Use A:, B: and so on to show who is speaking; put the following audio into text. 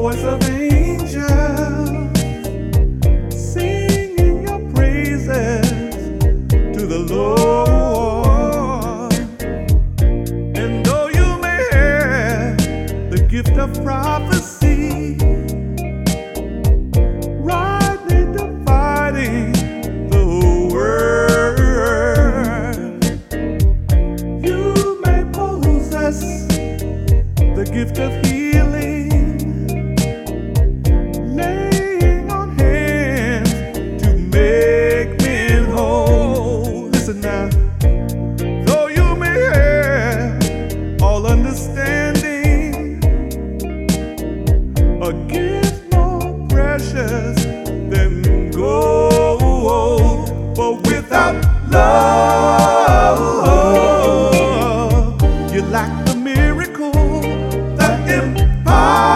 A: voice of angels singing your praises to the Lord. And though you may have the gift of prophecy, rightly dividing the word, you may possess the gift of healing, laying on hands to make men whole. Listen now, though you may have all understanding, a gift more precious than gold, but without love, you lack the miracle, the empower.